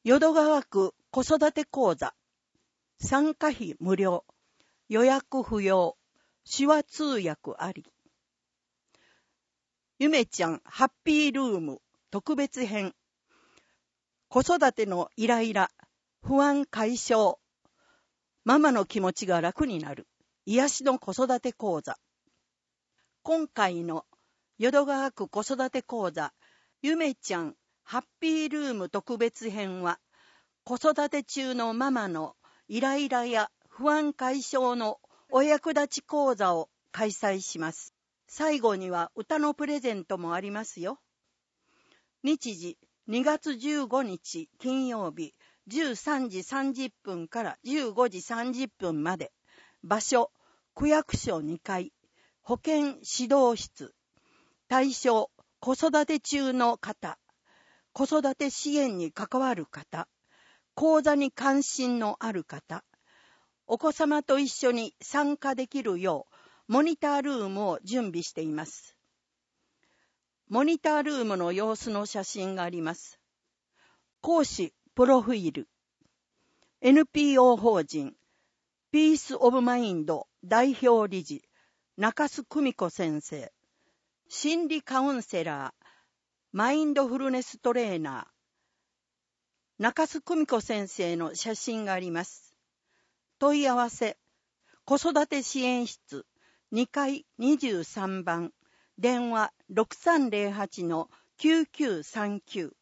淀川区子育て講座、参加費無料、予約不要、手話通訳あり。ゆめちゃんハッピールーム特別編。子育てのイライラ、不安解消。ママの気持ちが楽になる。癒しの子育て講座。今回の淀川区子育て講座、ゆめちゃんハッピールーム特別編は、子育て中のママのイライラや不安解消のお役立ち講座を開催します。最後には歌のプレゼントもありますよ。日時2月15日金曜日13時30分から15時30分まで。場所、区役所2階、保健指導室。対象、子育て中の方、子育て支援に関わる方、講座に関心のある方、お子様と一緒に参加できるよう、モニタールームを準備しています。モニタールームの様子の写真があります。講師プロフィール。NPO 法人ピースオブマインド代表理事中須久美子先生。心理カウンセラー、マインドフルネストレーナー。中須久美子先生の写真があります。問い合わせ、子育て支援室2階23番、電話 6308-9939